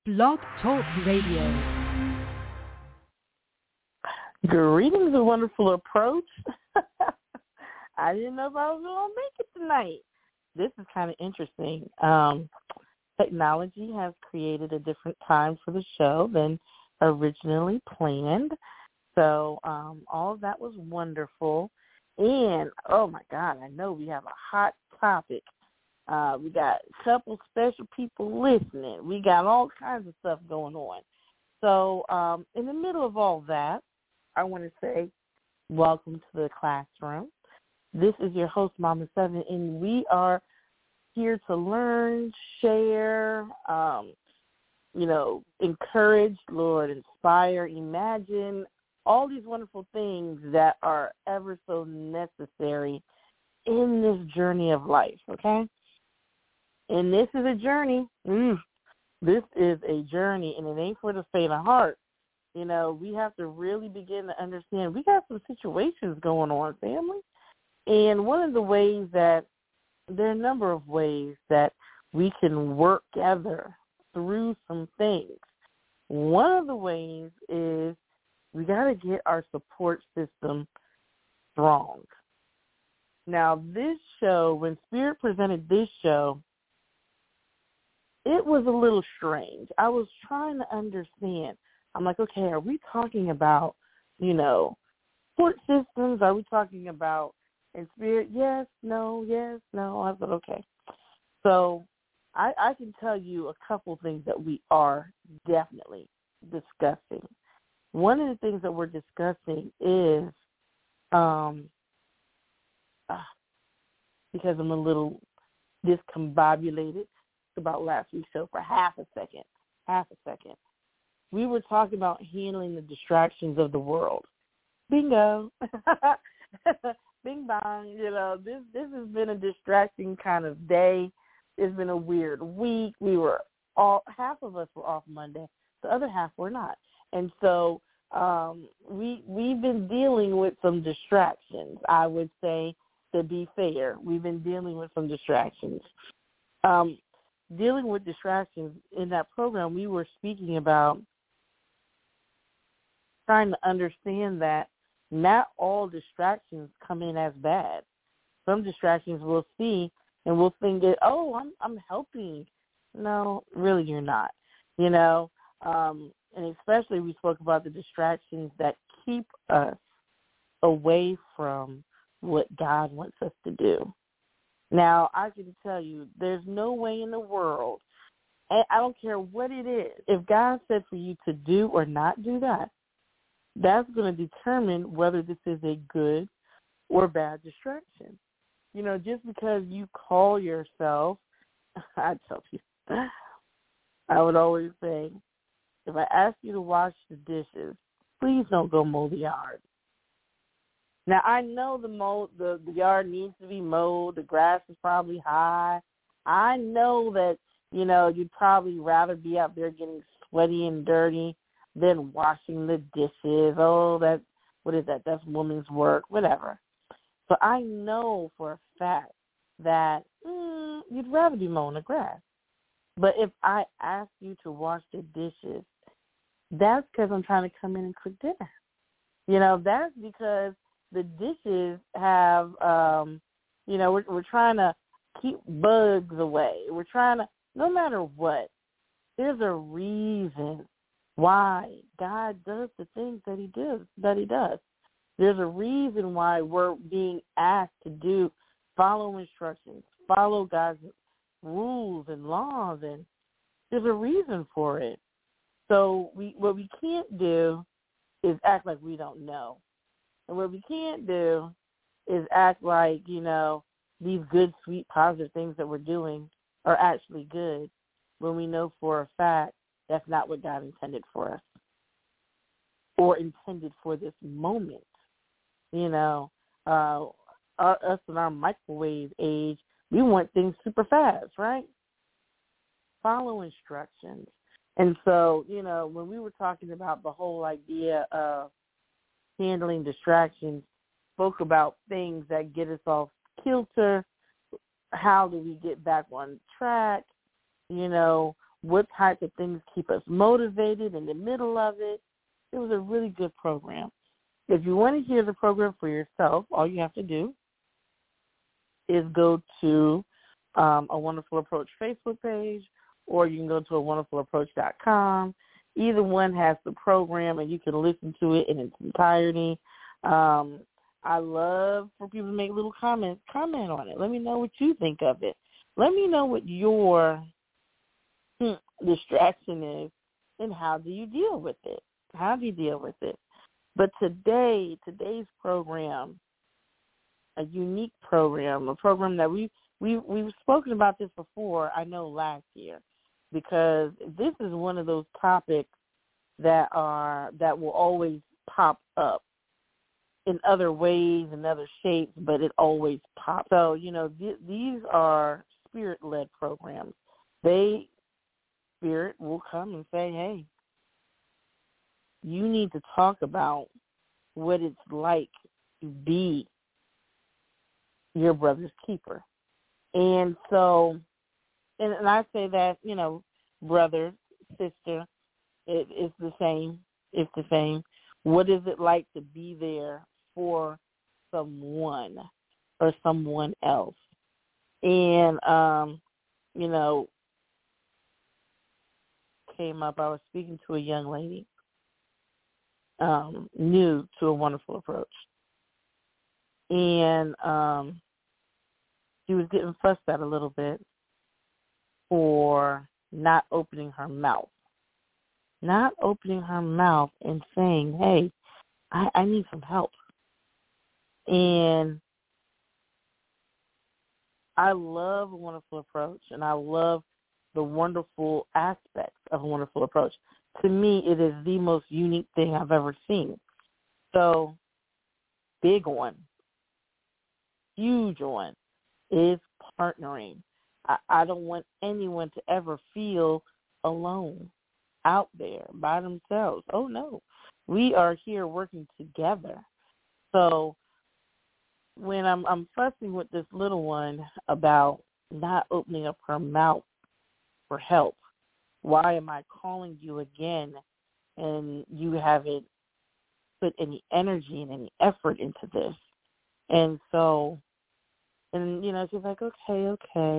Blog Talk Radio. Greetings, a wonderful approach. I didn't know if I was going to make it tonight. This is kind of interesting. Technology has created a different time for the show than originally planned. So all of that was wonderful. And, oh, my God, I know we have a hot topic. We got a couple special people listening. We got all kinds of stuff going on. So in the middle of all that, I want to say welcome to the classroom. This is your host, Mama Seven, and we are here to learn, share, encourage, Lord, inspire, imagine, all these wonderful things that are ever so necessary in this journey of life, okay? And this is a journey. This is a journey, and it ain't for the faint of heart. You know, we have to really begin to understand we got some situations going on, family. And one of the ways that, there are a number of ways that we can work together through some things. One of the ways is we got to get our support system strong. Now, this show, when Spirit presented this show, it was a little strange. I was trying to understand. I'm like, okay, are we talking about, support systems? Are we talking about in Spirit? Yes, no. I thought, okay. So I can tell you a couple things that we are definitely discussing. One of the things that we're discussing is, because I'm a little discombobulated about last week's show for half a second. We were talking about handling the distractions of the world. Bingo. Bing bong. This has been a distracting kind of day. It's been a weird week. Half of us were off Monday. The other half were not. And so we've been dealing with some distractions, I would say, to be fair. We've been dealing with some distractions. Dealing with distractions, in that program, we were speaking about trying to understand that not all distractions come in as bad. Some distractions we'll see and we'll think that, I'm helping. No, really you're not. And especially we spoke about the distractions that keep us away from what God wants us to do. Now, I can tell you, there's no way in the world, and I don't care what it is, if God said for you to do or not do that, that's going to determine whether this is a good or bad distraction. Just because you call yourself, I tell you, I would always say, if I ask you to wash the dishes, please don't go mow the yard. Now, I know the yard needs to be mowed. The grass is probably high. I know that, you'd probably rather be out there getting sweaty and dirty than washing the dishes. Oh, what is that? That's woman's work, whatever. So I know for a fact that you'd rather be mowing the grass. But if I ask you to wash the dishes, that's because I'm trying to come in and cook dinner. That's because the dishes have, we're trying to keep bugs away. We're trying to, no matter what, there's a reason why God does the things that he does. There's a reason why we're being asked to follow instructions, follow God's rules and laws, and there's a reason for it. So what we can't do is act like we don't know. And what we can't do is act like, these good, sweet, positive things that we're doing are actually good when we know for a fact that's not what God intended for us or intended for this moment. Us in our microwave age, we want things super fast, right? Follow instructions. And so, when we were talking about the whole idea of handling distractions, spoke about things that get us off kilter, how do we get back on track, what type of things keep us motivated in the middle of it. It was a really good program. If you want to hear the program for yourself, all you have to do is go to A Wonderful Approach Facebook page, or you can go to awonderfulapproach.com. Either one has the program, and you can listen to it in its entirety. I love for people to make little comments. Comment on it. Let me know what you think of it. Let me know what your distraction is, and how do you deal with it? How do you deal with it? But today's program, a unique program, a program that we've spoken about this before, I know, last year, because this is one of those topics that will always pop up in other ways and other shapes, but it always pops. So, these are spirit-led programs. Spirit will come and say, hey, you need to talk about what it's like to be your brother's keeper. And so, and I say that, brother, sister, it's the same. It's the same. What is it like to be there for someone or someone else? And, came up, I was speaking to a young lady, new to A Wonderful Approach. And she was getting fussed at a little bit for not opening her mouth. Not opening her mouth and saying, hey, I need some help. And I love A Wonderful Approach, and I love the wonderful aspects of A Wonderful Approach. To me, it is the most unique thing I've ever seen. So, big one, huge one, is partnering. I don't want anyone to ever feel alone out there by themselves. Oh, no. We are here working together. So when I'm fussing with this little one about not opening up her mouth for help, why am I calling you again and you haven't put any energy and any effort into this? And so, and, she's like, okay,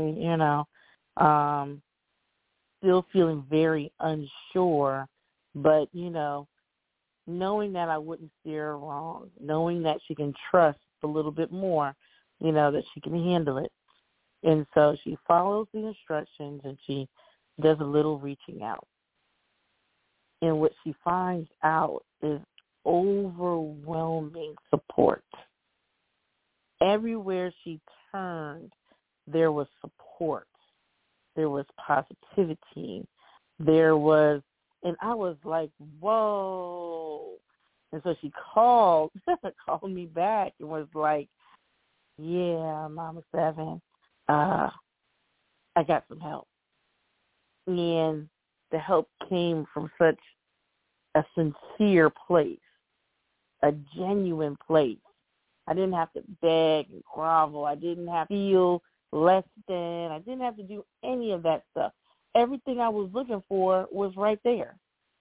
still feeling very unsure, but, knowing that I wouldn't steer her wrong, knowing that she can trust a little bit more, that she can handle it. And so she follows the instructions and she does a little reaching out. And what she finds out is overwhelming support. Everywhere she turned, there was support. There was positivity. There was, and I was like, whoa. And so she called me back and was like, yeah, Mama Seven, I got some help. And the help came from such a sincere place, a genuine place. I didn't have to beg and grovel. I didn't have to feel less than. I didn't have to do any of that stuff. Everything I was looking for was right there.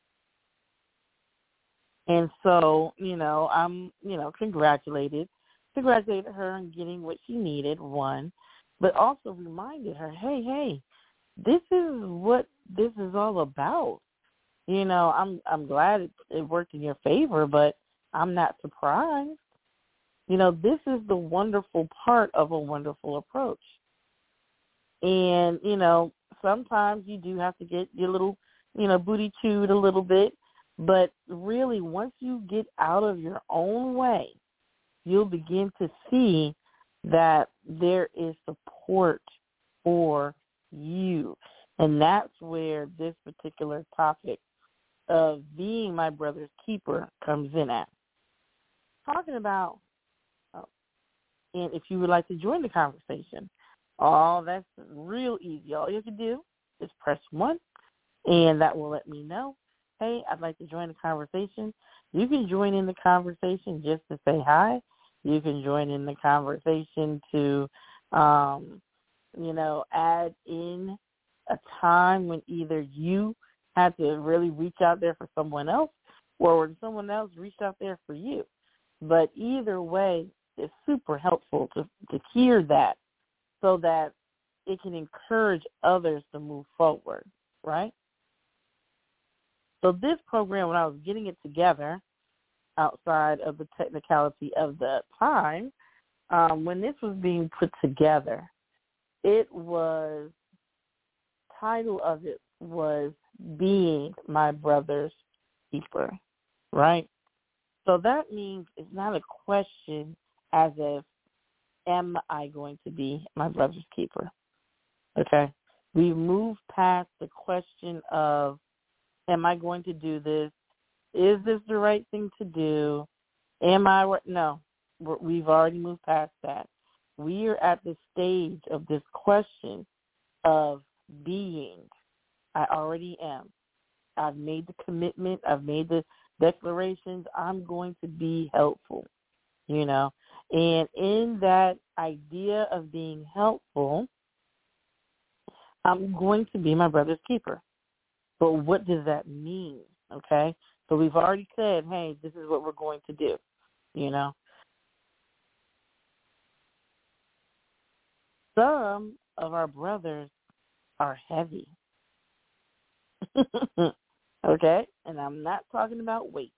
And so, I'm, congratulated her on getting what she needed, one, but also reminded her, hey, this is what this is all about. I'm glad it worked in your favor, but I'm not surprised. This is the wonderful part of A Wonderful Approach. And, sometimes you do have to get your little, booty chewed a little bit. But really, once you get out of your own way, you'll begin to see that there is support for you. And that's where this particular topic of being my brother's keeper comes in at. Talking about, and if you would like to join the conversation, that's real easy. All you have to do is press 1, and that will let me know, hey, I'd like to join the conversation. You can join in the conversation just to say hi. You can join in the conversation to, add in a time when either you had to really reach out there for someone else or when someone else reached out there for you. But either way, it's super helpful to hear that so that it can encourage others to move forward, right? So this program, when I was getting it together, outside of the technicality of the time, when this was being put together, title of it was Being My Brother's Keeper, right? So that means it's not a question as if, am I going to be my brother's keeper? Okay? We've moved past the question of, am I going to do this? Is this the right thing to do? No, we've already moved past that. We are at the stage of this question of being. I already am. I've made the commitment. I've made the declarations. I'm going to be helpful, And in that idea of being helpful, I'm going to be my brother's keeper. But what does that mean, okay? So we've already said, hey, this is what we're going to do, Some of our brothers are heavy, okay? And I'm not talking about weight.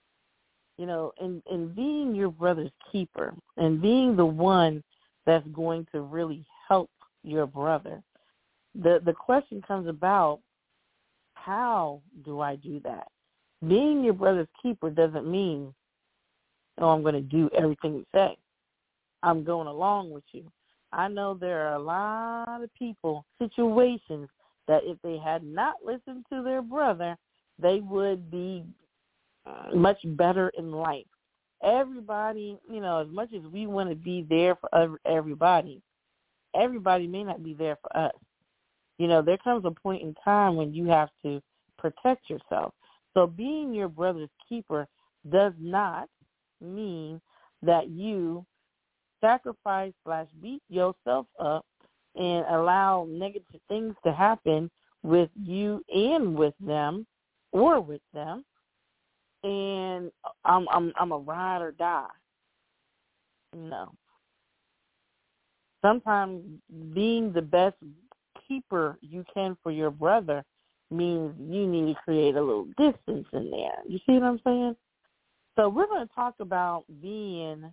In being your brother's keeper and being the one that's going to really help your brother, the question comes about, how do I do that? Being your brother's keeper doesn't mean, I'm going to do everything you say. I'm going along with you. I know there are a lot of people, situations, that if they had not listened to their brother, they would be much better in life. Everybody, as much as we want to be there for everybody may not be there for us. There comes a point in time when you have to protect yourself. So being your brother's keeper does not mean that you sacrifice/beat yourself up and allow negative things to happen with you and with them or with them. And I'm a ride or die. No. Sometimes being the best keeper you can for your brother means you need to create a little distance in there. You see what I'm saying? So we're going to talk about being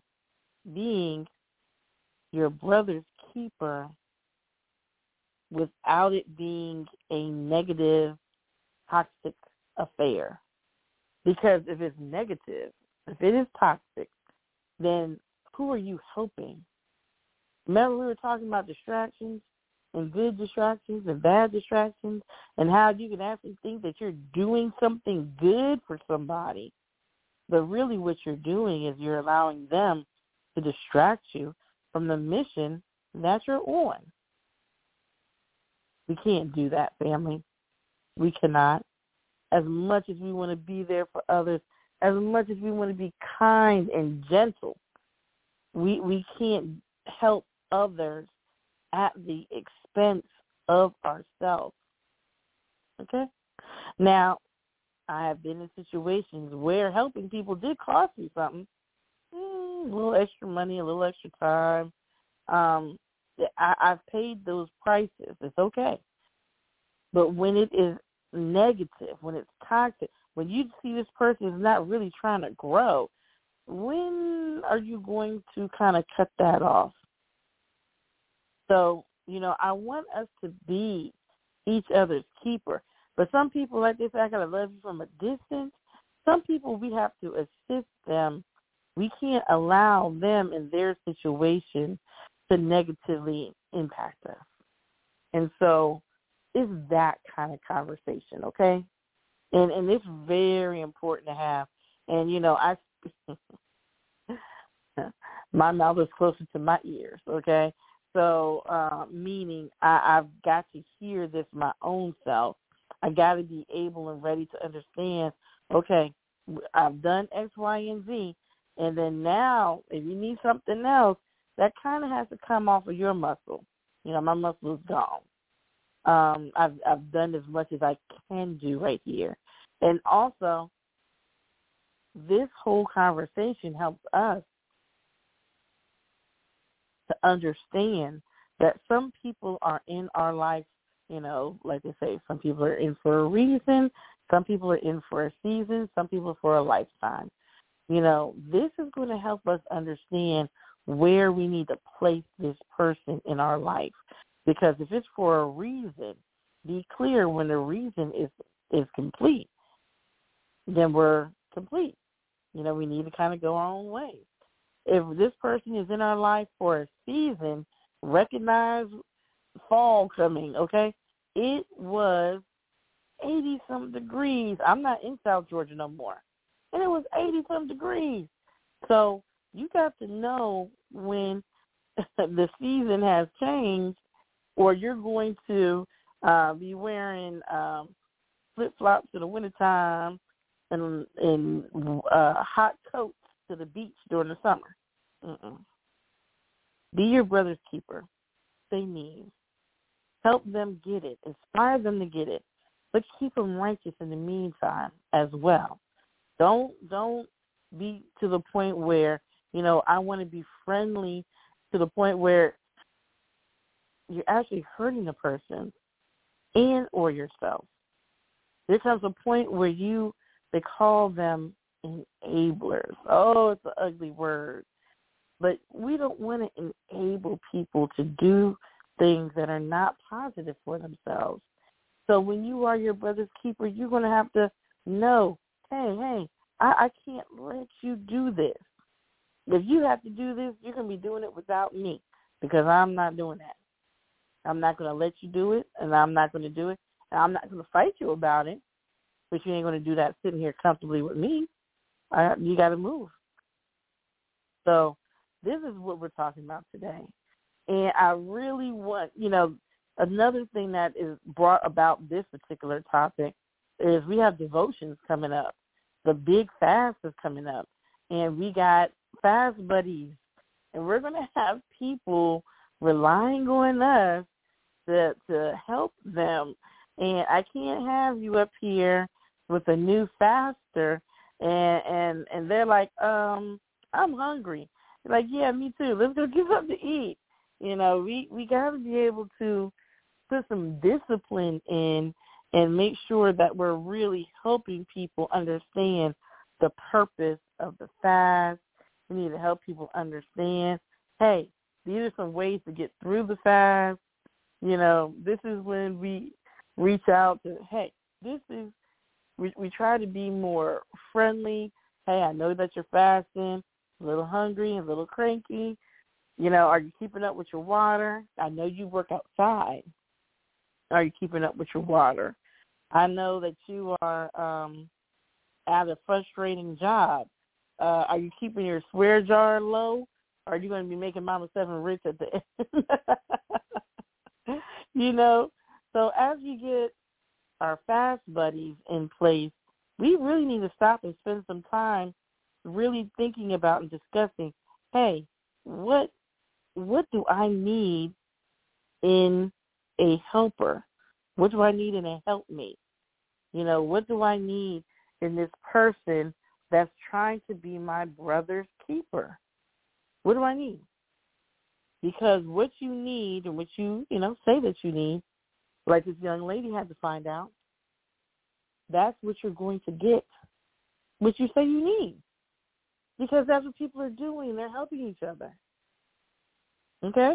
your brother's keeper without it being a negative, toxic affair. Because if it's negative, if it is toxic, then who are you helping? Remember we were talking about distractions and good distractions and bad distractions and how you can actually think that you're doing something good for somebody. But really what you're doing is you're allowing them to distract you from the mission that you're on. We can't do that, family. We cannot. As much as we want to be there for others, as much as we want to be kind and gentle, we can't help others at the expense of ourselves. Okay? Now, I have been in situations where helping people did cost me something. A little extra money, a little extra time. I've paid those prices. It's okay. But when it is negative, when it's toxic, when you see this person is not really trying to grow, when are you going to kind of cut that off? So, I want us to be each other's keeper. But some people, like they say, I got to love you from a distance. Some people, we have to assist them. We can't allow them in their situation to negatively impact us. And so it's that kind of conversation, okay? And it's very important to have. And, my mouth is closer to my ears, okay? So meaning I've got to hear this my own self. I got to be able and ready to understand, okay, I've done X, Y, and Z, and then now if you need something else, that kind of has to come off of your muscle. My muscle is gone. I've done as much as I can do right here. And also, this whole conversation helps us to understand that some people are in our life, like they say, some people are in for a reason, some people are in for a season, some people for a lifetime. This is going to help us understand where we need to place this person in our life. Because if it's for a reason, be clear when the reason is complete, then we're complete. We need to kind of go our own way. If this person is in our life for a season, recognize fall coming, okay? It was 80-some degrees. I'm not in South Georgia no more. And it was 80-some degrees. So you got to know when the season has changed, or you're going to be wearing flip-flops in the wintertime and hot coats to the beach during the summer. Be your brother's keeper. They need. Help them get it. Inspire them to get it. But keep them righteous in the meantime as well. Don't be to the point where, I want to be friendly to the point where you're actually hurting the person and or yourself. There comes a point where they call them enablers. Oh, it's an ugly word. But we don't want to enable people to do things that are not positive for themselves. So when you are your brother's keeper, you're going to have to know, hey, I can't let you do this. If you have to do this, you're going to be doing it without me because I'm not doing that. I'm not going to let you do it, and I'm not going to do it. And I'm not going to fight you about it, but you ain't going to do that sitting here comfortably with me. You got to move. So this is what we're talking about today. And I really want, another thing that is brought about this particular topic is we have devotions coming up. The big fast is coming up. And we got fast buddies. And we're going to have people relying on us to help them. And I can't have you up here with a new faster and they're like, I'm hungry. Like, yeah, me too. Let's go get something to eat. We got to be able to put some discipline in and make sure that we're really helping people understand the purpose of the fast. We need to help people understand, hey, these are some ways to get through the fast. This is when we reach out to, hey, we try to be more friendly. Hey, I know that you're fasting, a little hungry, a little cranky. Are you keeping up with your water? I know you work outside. Are you keeping up with your water? I know that you are at a frustrating job. Are you keeping your swear jar low? Or are you going to be making Mama Seven rich at the end? So as we get our fast buddies in place, we really need to stop and spend some time really thinking about and discussing, hey, what do I need in a helper? What do I need in a helpmate? What do I need in this person that's trying to be my brother's keeper? What do I need? Because what you need and what you say that you need, like this young lady had to find out, that's what you're going to get, what you say you need. Because that's what people are doing. They're helping each other. Okay?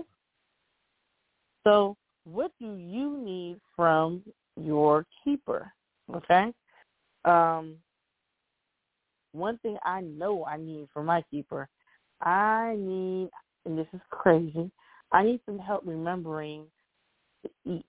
So what do you need from your keeper? Okay? One thing I know I need from my keeper, I need, and this is crazy, I need some help remembering to eat.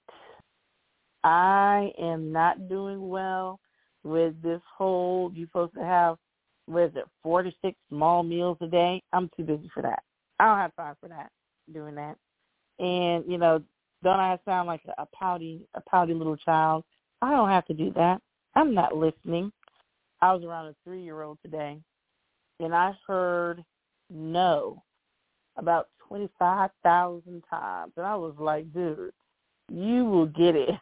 I am not doing well with this whole, you're supposed to have, 4 to 6 small meals a day. I'm too busy for that. I don't have time for that, doing that. And, don't I sound like a pouty little child? I don't have to do that. I'm not listening. I was around a 3-year-old today, and I heard no about 25,000 times. And I was like, dude, you will get it.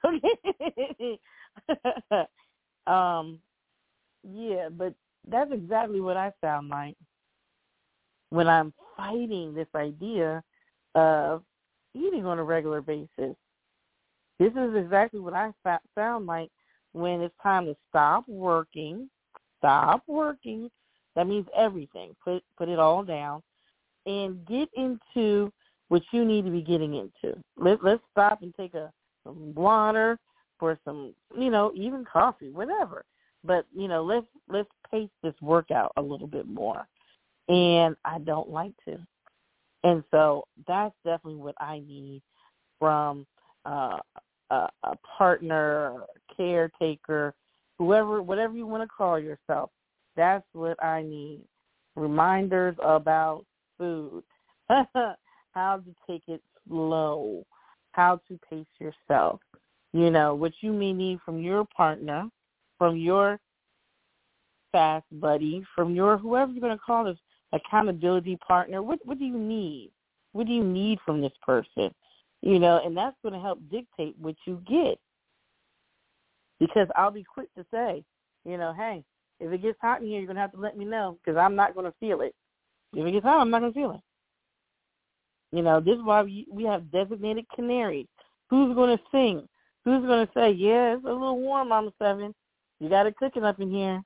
Yeah, but that's exactly what I sound like when I'm fighting this idea of eating on a regular basis. This is exactly what I sound like when it's time to stop working. Stop working. That means everything. Put it all down and get into what you need to be getting into. Let's stop and take some water for some, even coffee, whatever. But, let's pace this workout a little bit more. And I don't like to. And so that's definitely what I need from a partner, caretaker, whatever you want to call yourself. That's what I need. Reminders about food, how to take it slow, how to pace yourself. What you may need from your partner, from your fast buddy, from your whoever you're going to call this accountability partner. What do you need? What do you need from this person? And that's going to help dictate what you get. Because I'll be quick to say, hey, if it gets hot in here, you're going to have to let me know because I'm not going to feel it. If it gets hot, I'm not going to feel it. This is why we have designated canaries. Who's going to sing? Who's going to say, yeah, it's a little warm, Mama Seven. You got it cooking up in here.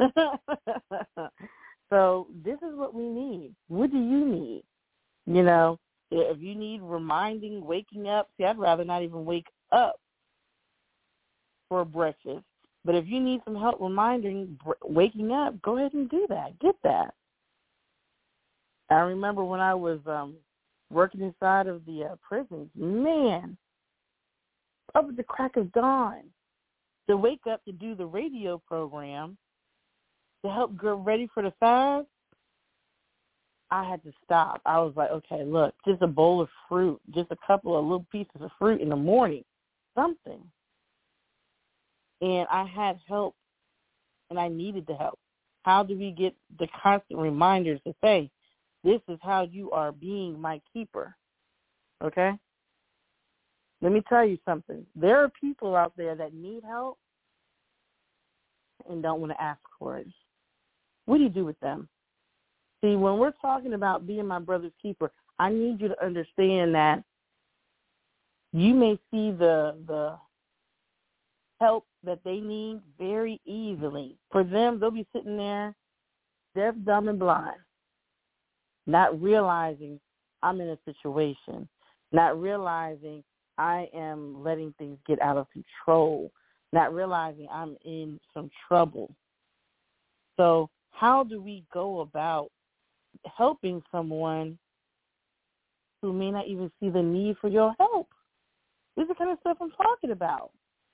So this is what we need. What do you need? If you need reminding, waking up, see, I'd rather not even wake up for breakfast. But if you need some help reminding, waking up, go ahead and do that. Get that. I remember when I was working inside of the prisons, man, up at the crack of dawn, to wake up to do the radio program, to help get ready for the fast, I had to stop. I was like, okay, look, just a bowl of fruit, just a couple of little pieces of fruit in the morning, something. And I had help, and I needed the help. How do we get the constant reminders to say, this is how you are being my keeper, okay? Let me tell you something. There are people out there that need help and don't want to ask for it. What do you do with them? See, when we're talking about being my brother's keeper, I need you to understand that you may see the help that they need very easily. For them, they'll be sitting there deaf, dumb, and blind, not realizing I'm in a situation, not realizing I am letting things get out of control, not realizing I'm in some trouble. So how do we go about helping someone who may not even see the need for your help? This is the kind of stuff I'm talking about.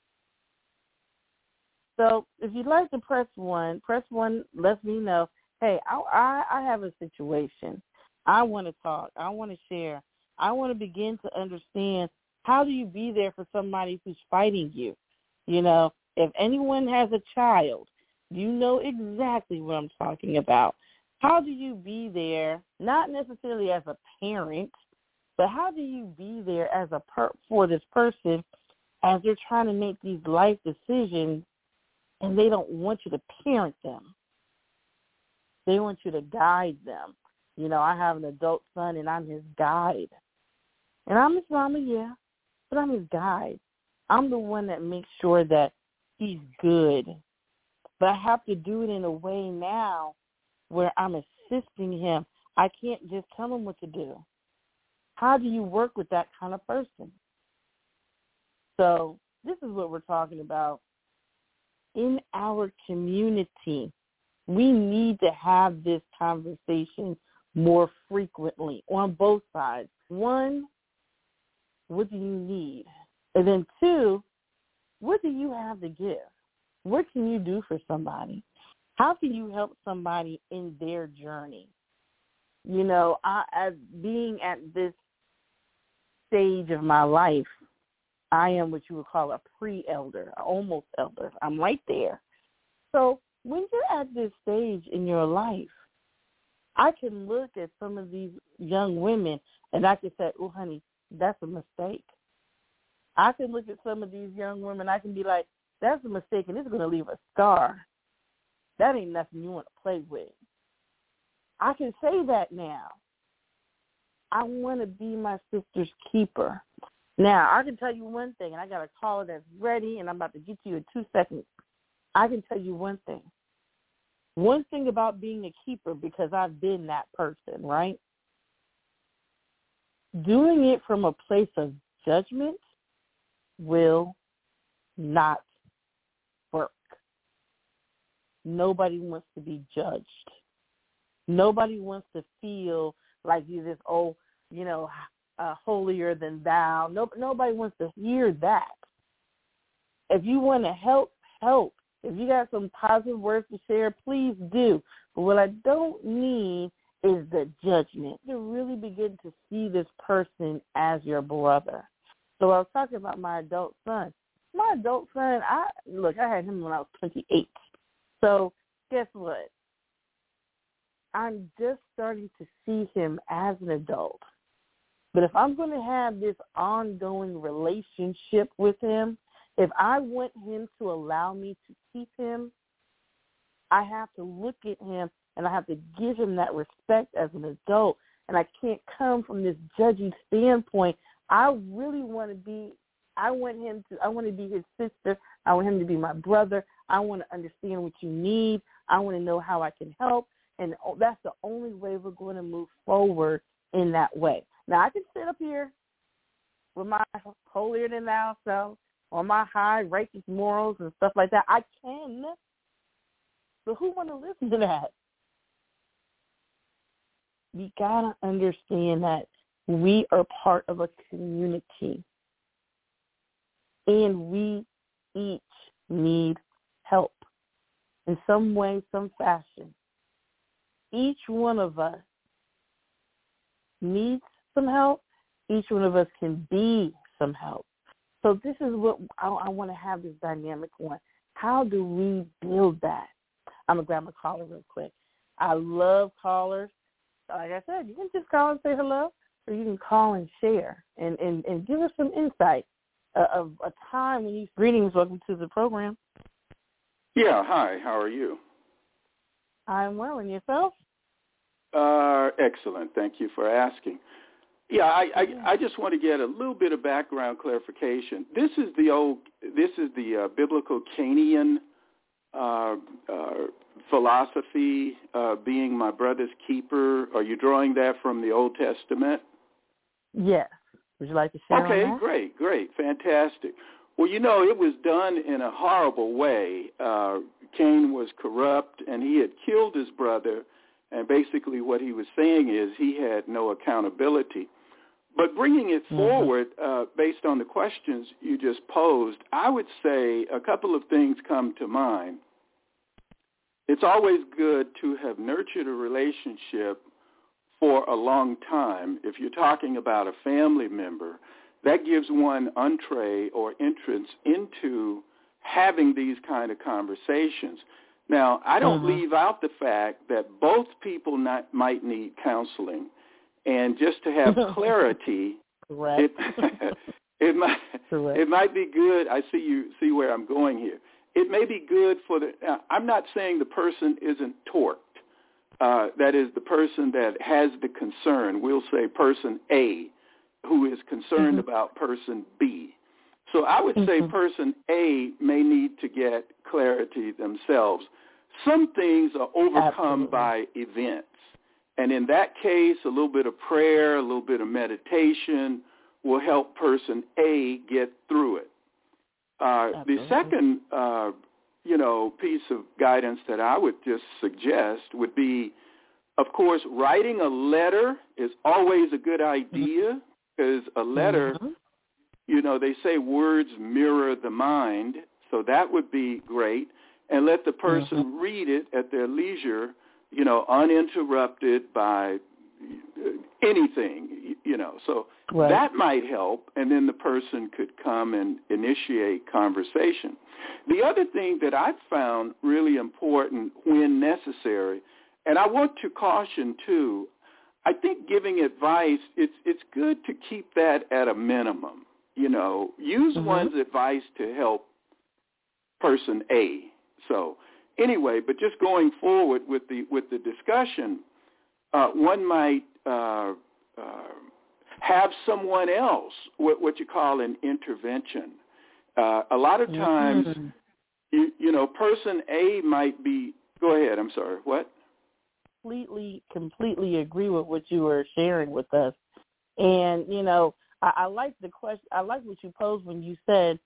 So if you'd like to press 1 lets me know, hey, I have a situation. I want to talk. I want to share. I want to begin to understand, how do you be there for somebody who's fighting you? If anyone has a child, you know exactly what I'm talking about. How do you be there, not necessarily as a parent, but how do you be there as for this person as they're trying to make these life decisions and they don't want you to parent them? They want you to guide them. I have an adult son and I'm his guide. And I'm his mama, yeah, but I'm his guide. I'm the one that makes sure that he's good. But I have to do it in a way now where I'm assisting him. I can't just tell him what to do. How do you work with that kind of person? So this is what we're talking about. In our community, we need to have this conversation more frequently on both sides. 1, what do you need? And then 2, what do you have to give? What can you do for somebody? How can you help somebody in their journey? As being at this stage of my life, I am what you would call a pre-elder, almost elder. I'm right there. So when you're at this stage in your life, I can look at some of these young women and I can say, oh, honey, that's a mistake. I can look at some of these young women, I can be like, that's a mistake, and it's going to leave a scar. That ain't nothing you want to play with. I can say that now. I want to be my sister's keeper. Now, I can tell you one thing, and I got a caller that's ready, and I'm about to get to you in 2 seconds. I can tell you one thing. One thing about being a keeper, because I've been that person, right? Doing it from a place of judgment will not work. Nobody wants to be judged. Nobody wants to feel like you're this, holier than thou. Nobody wants to hear that. If you want to help, help. If you got some positive words to share, please do. But what I don't need is the judgment. To really begin to see this person as your brother. So I was talking about my adult son. My adult son, I had him when I was 28. So guess what? I'm just starting to see him as an adult. But if I'm going to have this ongoing relationship with him, if I want him to allow me to keep him, I have to look at him and I have to give him that respect as an adult. And I can't come from this judgy standpoint. I really want to be, I want to be his sister. I want him to be my brother. I want to understand what you need. I want to know how I can help. And that's the only way we're going to move forward in that way. Now, I can sit up here with my holier than thou self, on my high righteous morals and stuff like that. I can. But who want to listen to that? We got to understand that we are part of a community. And we each need help in some way, some fashion. Each one of us needs some help. Each one of us can be some help. So this is what I want to have, this dynamic one. How do we build that? I'm going to grab my caller real quick. I love callers. Like I said, you can just call and say hello, or you can call and share and give us some insight of a time when you... Greetings, welcome to the program. Yeah, hi, how are you? I'm well, and yourself? Excellent, thank you for asking. Yeah, I just want to get a little bit of background clarification. This is the biblical Cainian philosophy, being my brother's keeper. Are you drawing that from the Old Testament? Yes. Would you like to share Okay, on that? great, fantastic. Well, it was done in a horrible way. Cain was corrupt, and he had killed his brother, and basically what he was saying is he had no accountability. But bringing it forward, based on the questions you just posed, I would say a couple of things come to mind. It's always good to have nurtured a relationship for a long time. If you're talking about a family member, that gives one entree or entrance into having these kind of conversations. Now, I don't leave out the fact that both people might need counseling. And just to have clarity, it might be good. I see where I'm going here. It may be good for I'm not saying the person isn't torqued. That is, the person that has the concern. We'll say person A, who is concerned about person B. So I would say person A may need to get clarity themselves. Some things are overcome by events. And in that case, a little bit of prayer, a little bit of meditation will help person A get through it. The second, piece of guidance that I would just suggest would be, of course, writing a letter is always a good idea, because a letter, they say words mirror the mind, so that would be great. And let the person read it at their leisure, uninterrupted by anything, So that might help, and then the person could come and initiate conversation. The other thing that I've found really important when necessary, and I want to caution too, I think giving advice, it's good to keep that at a minimum. use one's advice to help person A. So anyway, but just going forward with the discussion, one might have someone else, what you call an intervention. A lot of times, person A might be. Go ahead. I'm sorry. What? Completely agree with what you were sharing with us, and I like the question. I like what you posed when you said,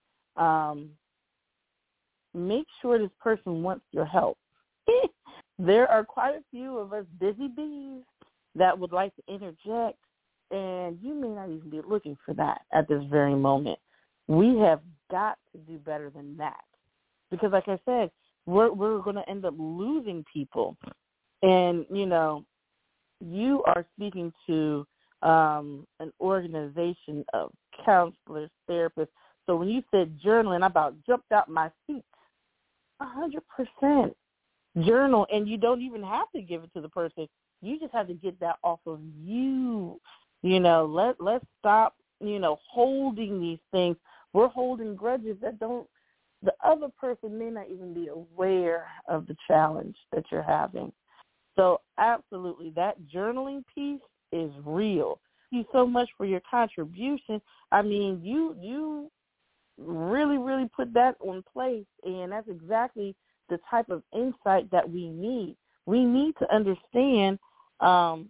make sure this person wants your help. There are quite a few of us busy bees that would like to interject, and you may not even be looking for that at this very moment. We have got to do better than that, because like I said, we're going to end up losing people. And, you are speaking to an organization of counselors, therapists. So when you said journaling, I about jumped out my seat. 100% journal, and you don't even have to give it to the person. You just have to get that off of you. Let's stop, holding these things. We're holding grudges that the other person may not even be aware of the challenge that you're having. So absolutely, that journaling piece is real. Thank you so much for your contribution. I mean, you really, really put that in place, and that's exactly the type of insight that we need. We need to understand how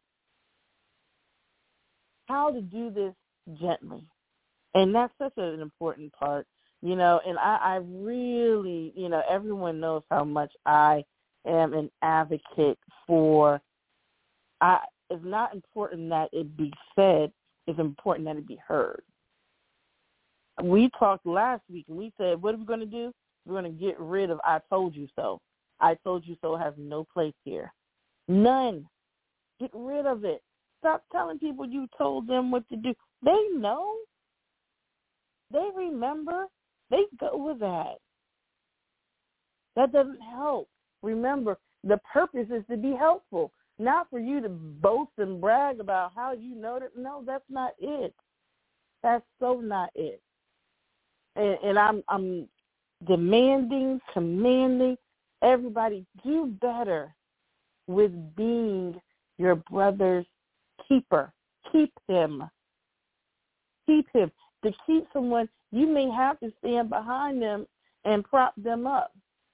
to do this gently, and that's such an important part, and I really, everyone knows how much I am an advocate for, it's not important that it be said, it's important that it be heard. We talked last week, and we said, what are we going to do? We're going to get rid of I told you so. I told you so has no place here. None. Get rid of it. Stop telling people you told them what to do. They know. They remember. They go with that. That doesn't help. Remember, the purpose is to be helpful, not for you to boast and brag about how you know that. No, that's not it. That's so not it. And I'm demanding, commanding everybody, do better with being your brother's keeper. Keep him. Keep him. To keep someone, you may have to stand behind them and prop them up.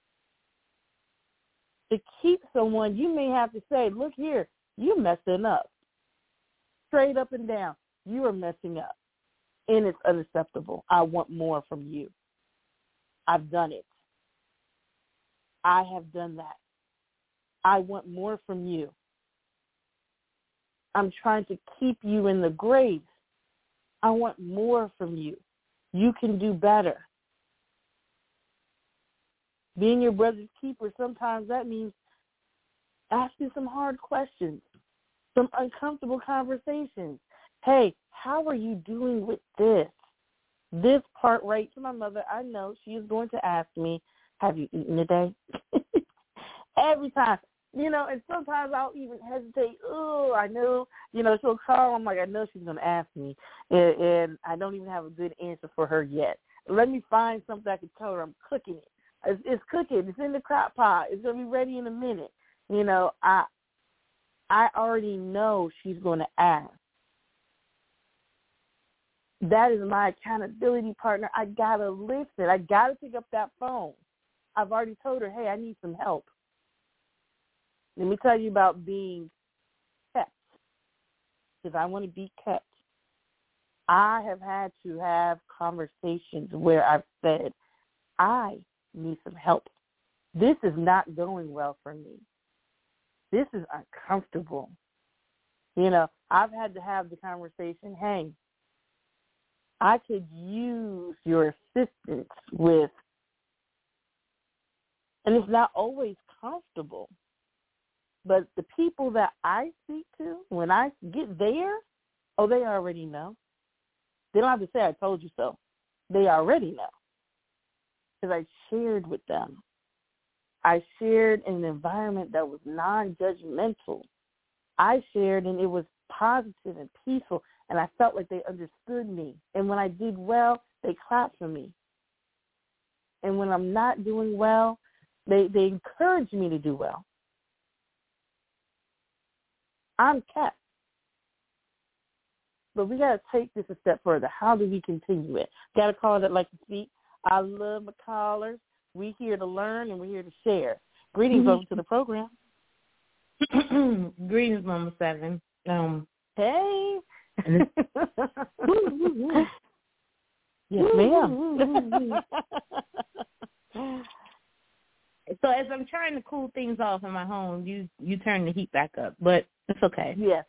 To keep someone, you may have to say, look here, you're messing up. Straight up and down, you are messing up. And it's unacceptable. I want more from you. I've done it. I have done that. I want more from you. I'm trying to keep you in the grace. I want more from you. You can do better. Being your brother's keeper, sometimes that means asking some hard questions, some uncomfortable conversations. Hey, how are you doing with this? This part right to my mother, I know she is going to ask me, have you eaten today? Every time. And sometimes I'll even hesitate. Oh, I know, she'll call. I'm like, I know she's going to ask me. And I don't even have a good answer for her yet. Let me find something I can tell her I'm cooking it. It's cooking. It's in the crock pot. It's going to be ready in a minute. I already know she's going to ask. That is my accountability partner. I got to listen. I got to pick up that phone. I've already told her, hey, I need some help. Let me tell you about being kept, because I want to be kept. I have had to have conversations where I've said, I need some help. This is not going well for me. This is uncomfortable. I've had to have the conversation, hey, I could use your assistance with, and it's not always comfortable, but the people that I speak to, when I get there, they already know. They don't have to say, I told you so. They already know. Because I shared with them. I shared in an environment that was non-judgmental. I shared and it was positive and peaceful. and I felt like they understood me. And when I did well, they clapped for me. And when I'm not doing well, they encourage me to do well. I'm kept. But we got to take this a step further. How do we continue it? Got a caller that like to speak. I love my callers. We're here to learn and we're here to share. Greetings over to the program. Greetings, Mama Seven. Hey. Yes, ma'am. So as I'm trying to cool things off in my home, you turn the heat back up, but it's okay. Yes.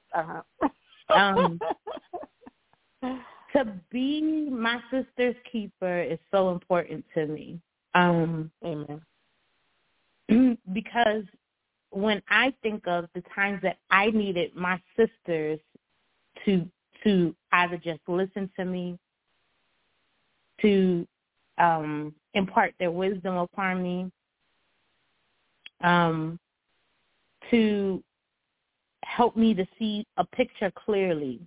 To be my sister's keeper is so important to me. Amen. Because when I think of the times that I needed my sisters to either just listen to me, to impart their wisdom upon me, to help me to see a picture clearly.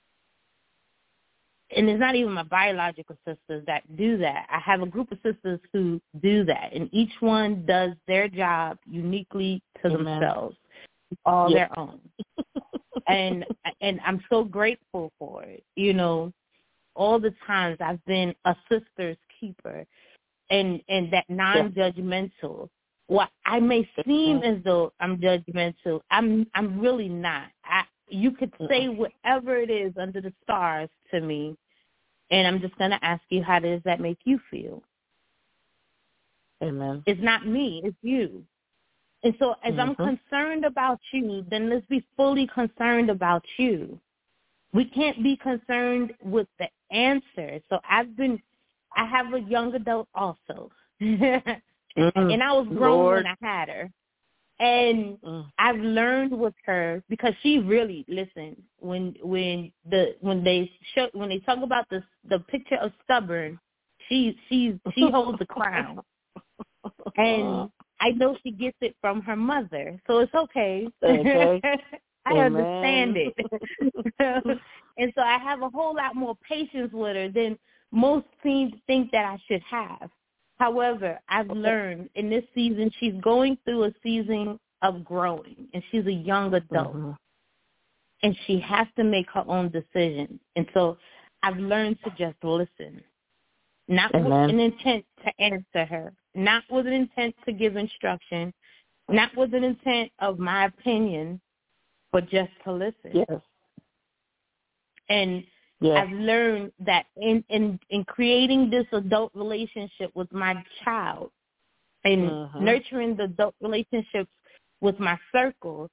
And it's not even my biological sisters that do that. I have a group of sisters who do that, and each one does their job uniquely to themselves, all their own. And I'm so grateful for it. You know, all the times I've been a sister's keeper, and that non-judgmental. Well, I may seem as though I'm judgmental. I'm really not. You could say whatever it is under the stars to me, and I'm just going to ask you, how does that make you feel? Amen. It's not me. It's you. And so as I'm concerned about you, then let's be fully concerned about you. We can't be concerned with the answer. So I have a young adult also. And I was grown when I had her. And I've learned with her, because she really listens when they talk about the picture of stubborn, she holds the crown. And I know she gets it from her mother, so it's okay. I understand it. And so I have a whole lot more patience with her than most teens think that I should have. However, I've learned in this season, she's going through a season of growing, and she's a young adult. And she has to make her own decisions. And so I've learned to just listen, not with an intent to answer her, not with an intent to give instruction, not with an intent of my opinion, but just to listen. Yes. And I've learned that in creating this adult relationship with my child and nurturing the adult relationships with my circle,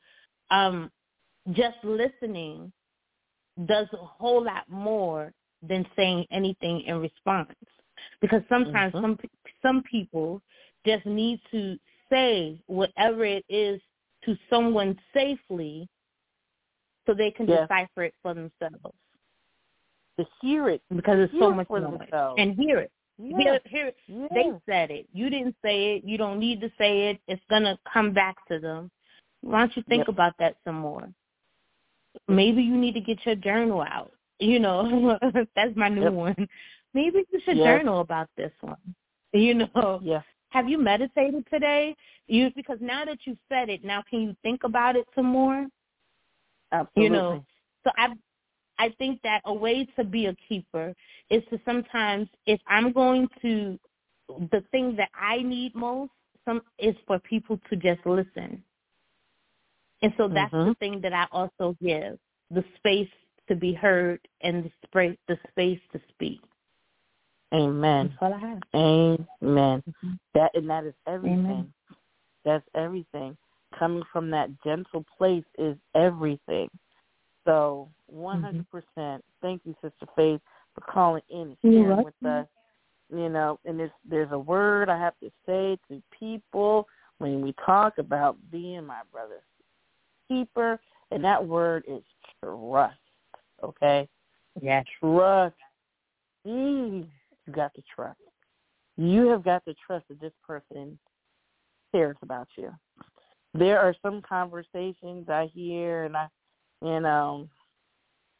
just listening does a whole lot more than saying anything in response. Because sometimes some people just need to say whatever it is to someone safely so they can decipher it for themselves. To hear it. Because it's so much noise. Themselves. And hear it. Yes. Hear it. They said it. You didn't say it. You don't need to say it. It's going to come back to them. Why don't you think about that some more? Maybe you need to get your journal out. You know, that's my new one. Maybe you should journal about this one. You know, have you meditated today? Because now that you've said it, now can you think about it some more? Absolutely. You know, so I think that a way to be a keeper is to sometimes, if I'm going to, the thing that I need most is for people to just listen. And so that's the thing that I also give, the space to be heard and the space to speak. Amen. That's all I have. Amen. That is everything. Amen. That's everything. Coming from that gentle place is everything. So 100%. Thank you, Sister Faith, for calling in and sharing with us. You know, and there's a word I have to say to people when we talk about being my brother's keeper, and that word is trust. Okay? Yeah. Trust. You got to trust. You have got to trust that this person cares about you. There are some conversations I hear, and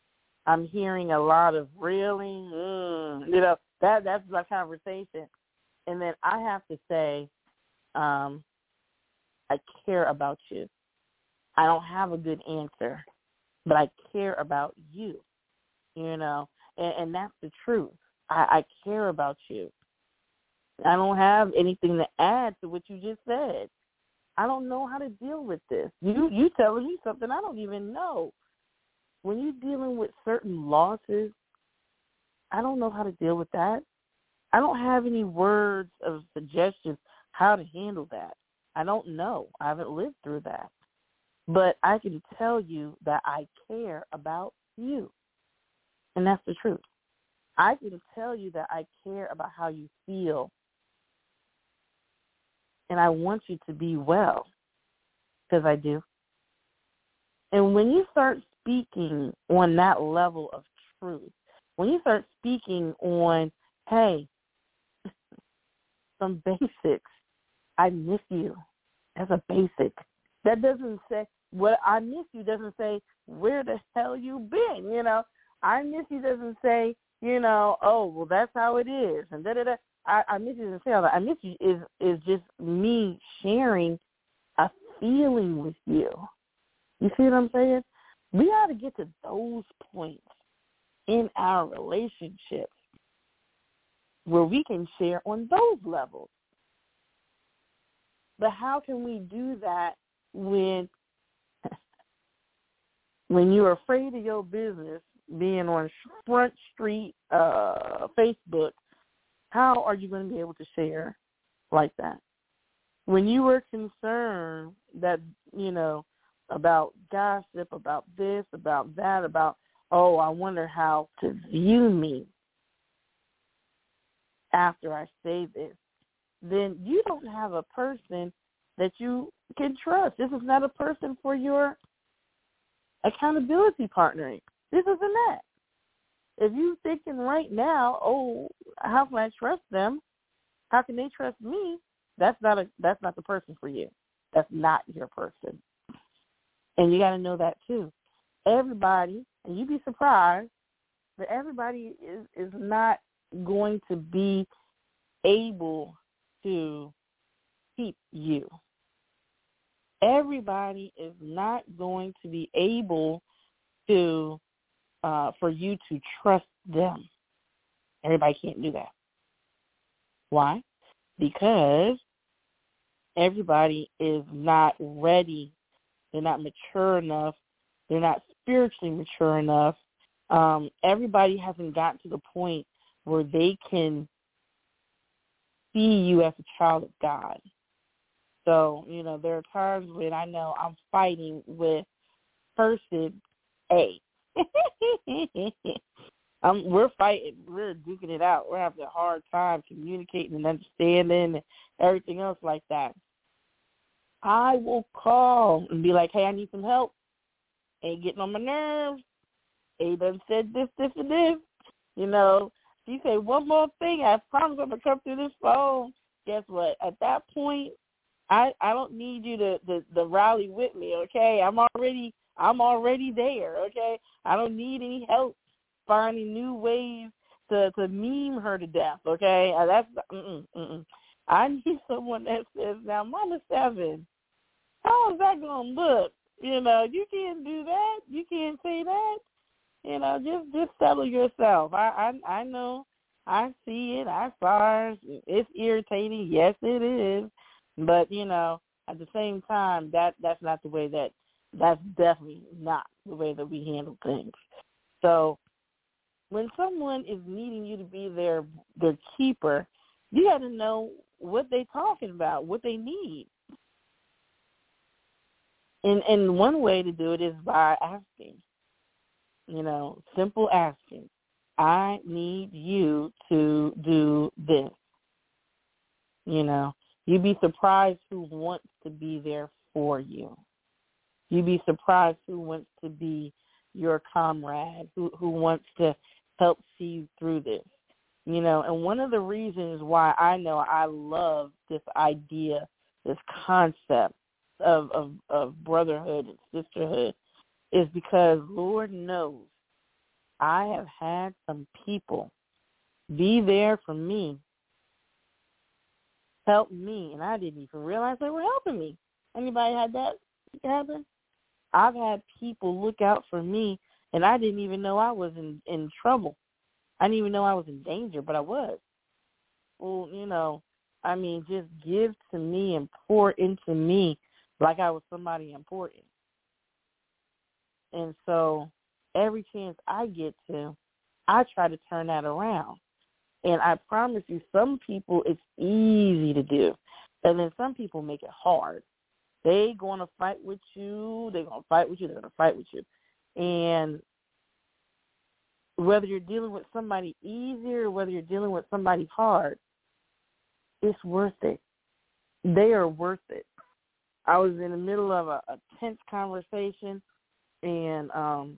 I'm hearing a lot of really, that's my conversation. And then I have to say, I care about you. I don't have a good answer, but I care about you, and that's the truth. I care about you. I don't have anything to add to what you just said. I don't know how to deal with this. You telling me something I don't even know. When you're dealing with certain losses, I don't know how to deal with that. I don't have any words of suggestions how to handle that. I don't know. I haven't lived through that. But I can tell you that I care about you. And that's the truth. I can tell you that I care about how you feel. And I want you to be well, because I do. And when you start speaking on that level of truth, when you start speaking on, hey, some basics, I miss you. That's a basic. That doesn't say, what I miss you doesn't say, where the hell you been, I miss you doesn't say, oh, well, that's how it is, and da-da-da. I miss you doesn't say all that. I miss you is just me sharing a feeling with you. You see what I'm saying? We got to get to those points in our relationships where we can share on those levels. But how can we do that when you're afraid of your business being on Front Street Facebook? How are you going to be able to share like that? When you were concerned that, about gossip, about this, about that, about, oh, I wonder how to view me after I say this, then you don't have a person that you can trust. This is not a person for your accountability partnering. This isn't that. If you're thinking right now, oh, how can I trust them? How can they trust me? That's not the person for you. That's not your person. And you got to know that too. Everybody, and you'd be surprised, but everybody is not going to be able to keep you. Everybody is not going to be able to for you to trust them. Everybody can't do that. Why? Because everybody is not ready. They're not mature enough. They're not spiritually mature enough. Everybody hasn't gotten to the point where they can see you as a child of God. So, there are times when I know I'm fighting with person A. We're fighting. We're duking it out. We're having a hard time communicating and understanding and everything else like that. I will call and be like, hey, I need some help. Ain't getting on my nerves. A done said this, and this. She say one more thing. I promise I'm going to come through this phone. Guess what? At that point, I don't need you to rally with me, okay? I'm already there, okay? I don't need any help finding new ways to meme her to death, okay? I need someone that says, now, Mama 7, how is that going to look? You can't do that. You can't say that. Just settle yourself. I know. I see it. I saw it. It's irritating. Yes, it is. But, at the same time, that's not the way that's definitely not the way that we handle things. So when someone is needing you to be their keeper, you got to know what they're talking about, what they need. And one way to do it is by asking, simple asking. I need you to do this. You'd be surprised who wants to be there for you. You'd be surprised who wants to be your comrade, who wants to help see you through this. And one of the reasons why I know I love this idea, this concept of brotherhood and sisterhood is because Lord knows I have had some people be there for me, help me, and I didn't even realize they were helping me. Anybody had that happen? I've had people look out for me, and I didn't even know I was in trouble. I didn't even know I was in danger, but I was. Well, just give to me and pour into me like I was somebody important. And so every chance I get to, I try to turn that around. And I promise you, some people it's easy to do, and then some people make it hard. They going to fight with you. They're going to fight with you. They're going to fight with you. And whether you're dealing with somebody easy or whether you're dealing with somebody hard, it's worth it. They are worth it. I was in the middle of a tense conversation, and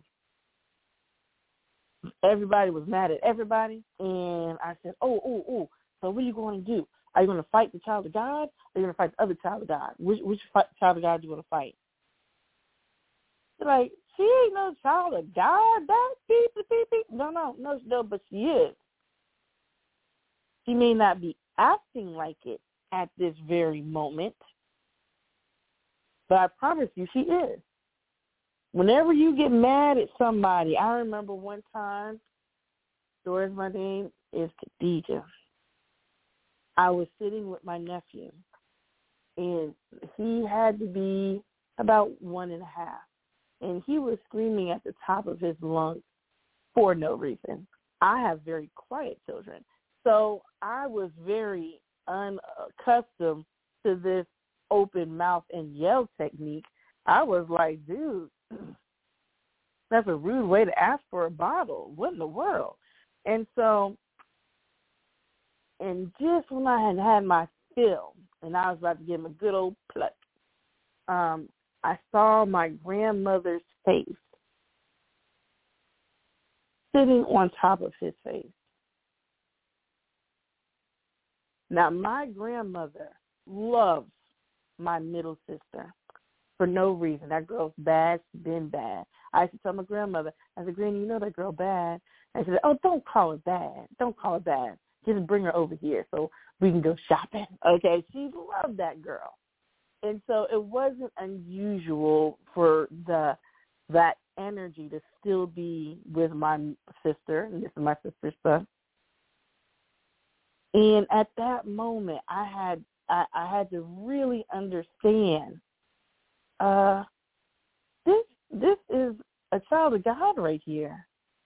everybody was mad at everybody. And I said, so what are you going to do? Are you going to fight the child of God, or are you going to fight the other child of God? Which child of God are you going to fight? They're like, she ain't no child of God. That beep. No, but she is. She may not be acting like it at this very moment, but I promise you she is. Whenever you get mad at somebody, I remember one time, Doris, my name is Khadijah. I was sitting with my nephew, and he had to be about 1.5, and he was screaming at the top of his lungs for no reason. I have very quiet children, so I was very unaccustomed to this open mouth and yell technique. I was like, dude, that's a rude way to ask for a bottle. What in the world? And so, and just when I had my fill, and I was about to give him a good old pluck, I saw my grandmother's face sitting on top of his face. Now, my grandmother loves my middle sister for no reason. That girl's bad. She's been bad. I used to tell my grandmother, I said, Granny, you know that girl bad. And she said, oh, don't call her bad. Don't call her bad. Just bring her over here so we can go shopping. Okay, she loved that girl. And so it wasn't unusual for that energy to still be with my sister, and this is my sister's son. And at that moment, I had to really understand this is a child of God right here.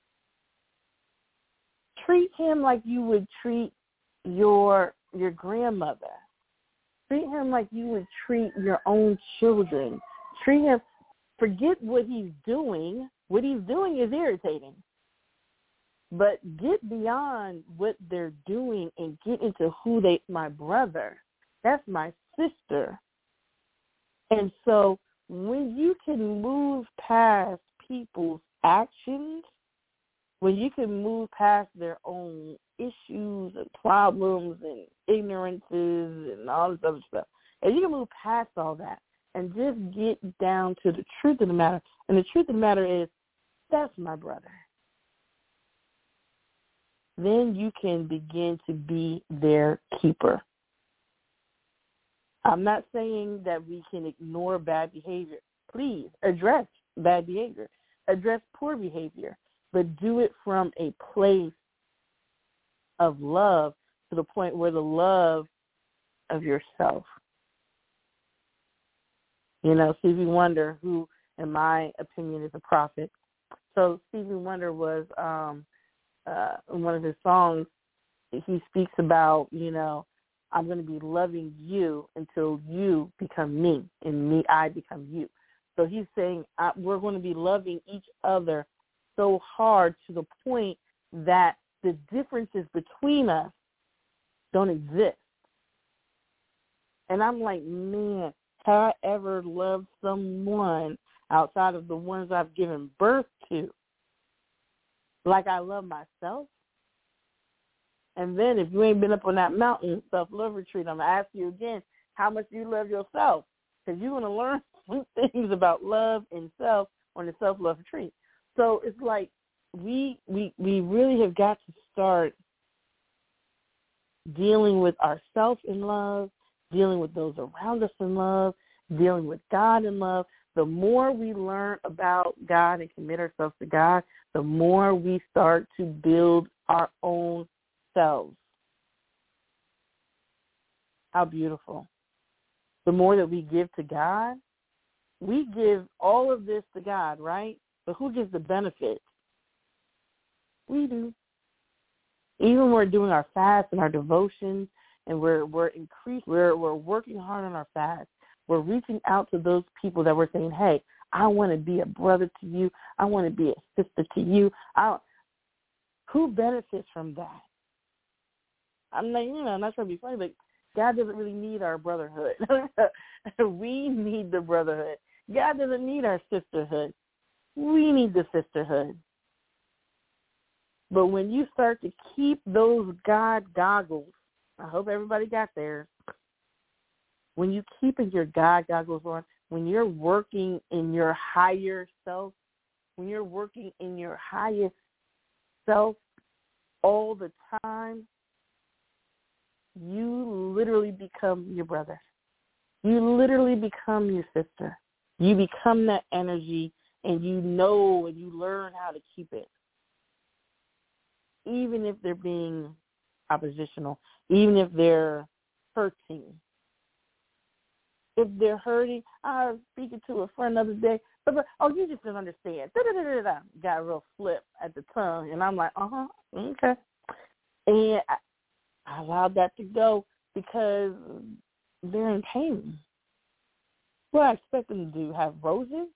Treat him like you would treat your grandmother. Treat him like you would treat your own children. Treat him. Forget what he's doing. What he's doing is irritating. But get beyond what they're doing and get into my brother. That's my sister. And so when you can move past people's actions, when you can move past their own issues and problems and ignorances and all this other stuff, and you can move past all that and just get down to the truth of the matter, and the truth of the matter is, that's my brother, then you can begin to be their keeper. I'm not saying that we can ignore bad behavior. Please address bad behavior, address poor behavior, but do it from a place of love, to the point where the love of yourself. Stevie Wonder, who in my opinion is a prophet. So Stevie Wonder was in one of his songs, he speaks about, I'm going to be loving you until you become me, and I become you. So he's saying we're going to be loving each other so hard to the point that the differences between us don't exist. And I'm like, man, have I ever loved someone outside of the ones I've given birth to like I love myself? And then if you ain't been up on that mountain self-love retreat, I'm going to ask you again, how much do you love yourself? Because you're going to learn some things about love and self on the self-love retreat. So it's like we really have got to start dealing with ourselves in love, dealing with those around us in love, dealing with God in love. The more we learn about God and commit ourselves to God, the more we start to build our own selves. How beautiful. The more that we give to God, we give all of this to God, right? But who gets the benefit? We do. Even when we're doing our fast and our devotions, and we're working hard on our fast. We're reaching out to those people that we're saying, hey, I want to be a brother to you. I want to be a sister to you. Who benefits from that? I'm not trying to be funny, but God doesn't really need our brotherhood. We need the brotherhood. God doesn't need our sisterhood. We need the sisterhood. But when you start to keep those God goggles, I hope everybody got theirs. When you keep your God goggles on, when you're working in your higher self, when you're working in your highest self all the time, you literally become your brother. You literally become your sister. You become that energy, and you know and you learn how to keep it. Even if they're being oppositional, even if they're hurting. If they're hurting, I was speaking to a friend the other day, but you just didn't understand. Got a real flip at the tongue, and I'm like, okay. And I allowed that to go because they're in pain. What I expect them to do, have roses?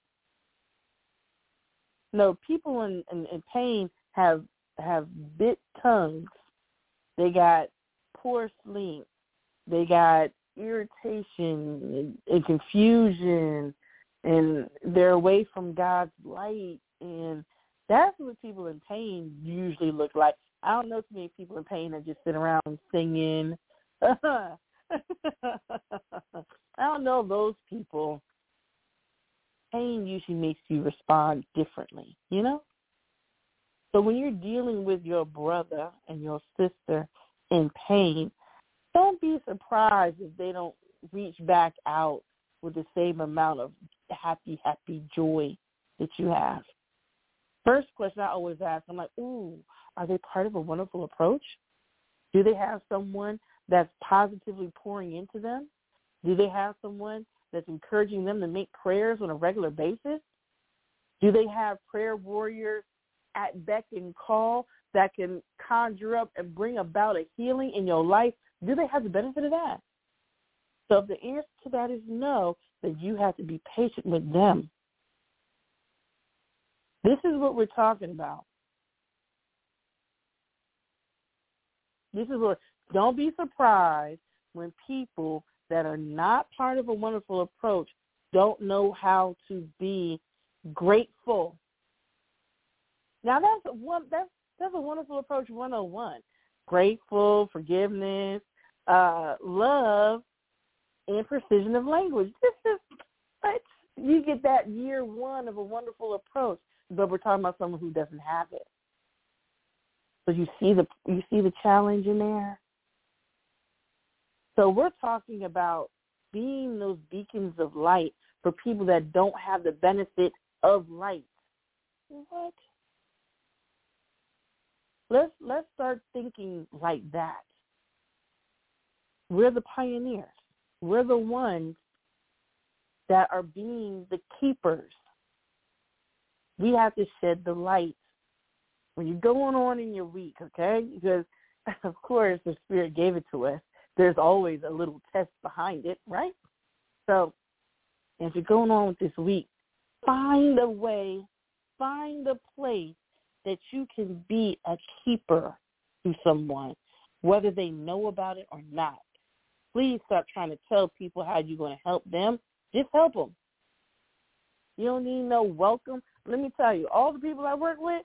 No, people in pain have bit tongues. They got poor sleep. They got irritation and confusion, and they're away from God's light. And that's what people in pain usually look like. I don't know too many people in pain that just sit around singing. I don't know those people. Pain usually makes you respond differently, you know? So when you're dealing with your brother and your sister in pain, don't be surprised if they don't reach back out with the same amount of happy joy that you have. First question I always ask, I'm like, are they part of a wonderful approach? Do they have someone that's positively pouring into them? Do they have someone that's encouraging them to make prayers on a regular basis? Do they have prayer warriors at beck and call that can conjure up and bring about a healing in your life? Do they have the benefit of that? So if the answer to that is no, then you have to be patient with them. This is what we're talking about. Don't be surprised when people that are not part of a wonderful approach don't know how to be grateful. Now that's a wonderful approach 101. Grateful, forgiveness, love, and precision of language. You get that year one of a wonderful approach, but we're talking about someone who doesn't have it. So you see the challenge in there. So we're talking about being those beacons of light for people that don't have the benefit of light. What? Let's start thinking like that. We're the pioneers. We're the ones that are being the keepers. We have to shed the light. When you're going on in your week, okay? Because, of course, the Spirit gave it to us. There's always a little test behind it, right? So as you're going on with this week, find a way, find a place that you can be a keeper to someone, whether they know about it or not. Please stop trying to tell people how you're going to help them. Just help them. You don't need no welcome. Let me tell you, all the people I work with,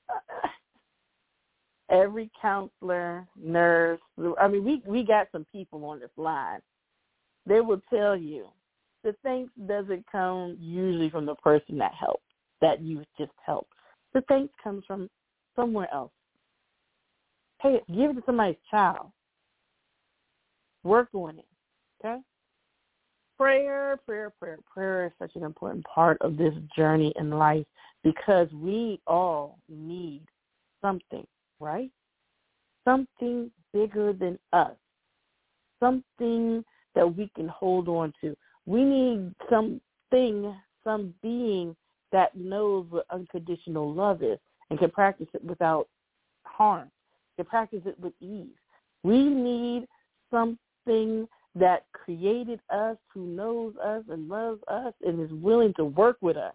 every counselor, nurse, we got some people on this line. They will tell you the thanks doesn't come usually from the person that helped, that you just helped. The thanks comes from somewhere else. Hey, give it to somebody's child. Work on it, okay? Prayer is such an important part of this journey in life because we all need something, right? Something bigger than us, something that we can hold on to. We need something, some being that knows what unconditional love is and can practice it without harm, can practice it with ease. We need something that created us, who knows us and loves us and is willing to work with us.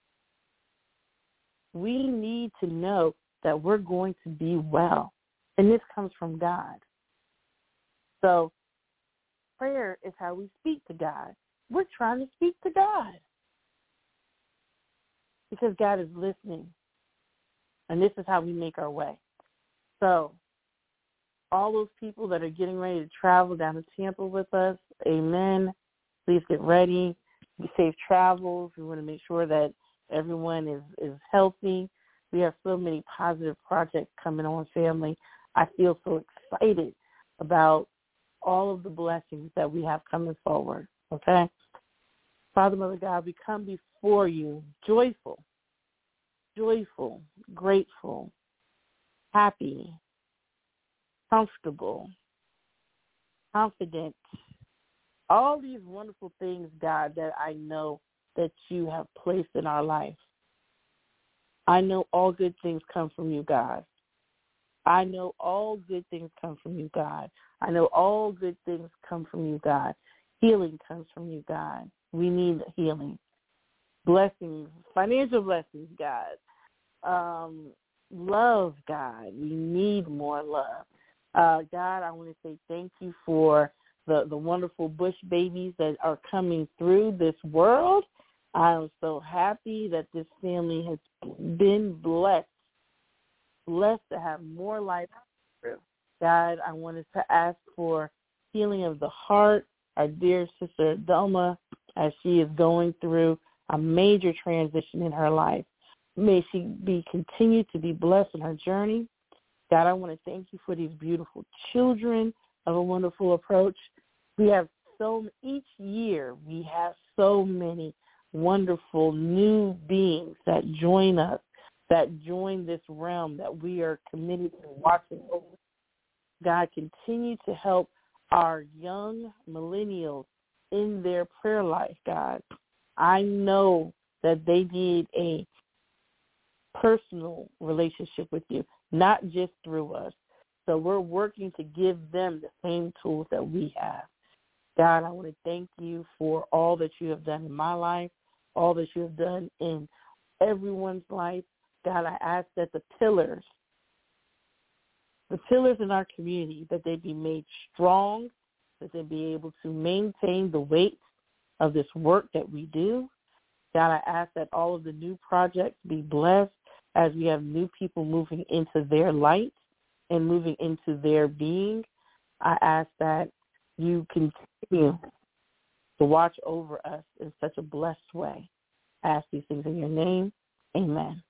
We need to know that we're going to be well, and this comes from God. So prayer is how we speak to God. We're trying to speak to God because God is listening, and this is how we make our way. So all those people that are getting ready to travel down to Tampa with us, amen. Please get ready. Be safe travels. We want to make sure that everyone is healthy. We have so many positive projects coming on, family. I feel so excited about all of the blessings that we have coming forward, okay? Father, Mother God, we come before you joyful, grateful, happy, comfortable, confident, all these wonderful things, God, that I know that you have placed in our life. I know all good things come from you, God. I know all good things come from you, God. I know all good things come from you, God. Healing comes from you, God. We need healing. Blessings, financial blessings, God. Love, God. We need more love. God, I want to say thank you for the wonderful Bush babies that are coming through this world. I am so happy that this family has been blessed to have more life through. God, I wanted to ask for healing of the heart. Our dear sister Delma, as she is going through a major transition in her life. May she continue to be blessed in her journey. God, I want to thank you for these beautiful children of a wonderful approach. Each year we have so many wonderful new beings that join us, that join this realm that we are committed to watching over. God, continue to help our young millennials in their prayer life, God. I know that they need a personal relationship with you, not just through us. So we're working to give them the same tools that we have. God, I want to thank you for all that you have done in my life, all that you have done in everyone's life. God, I ask that the pillars in our community, that they be made strong, that they be able to maintain the weight of this work that we do. God, I ask that all of the new projects be blessed as we have new people moving into their light and moving into their being. I ask that you continue to watch over us in such a blessed way. I ask these things in your name. Amen.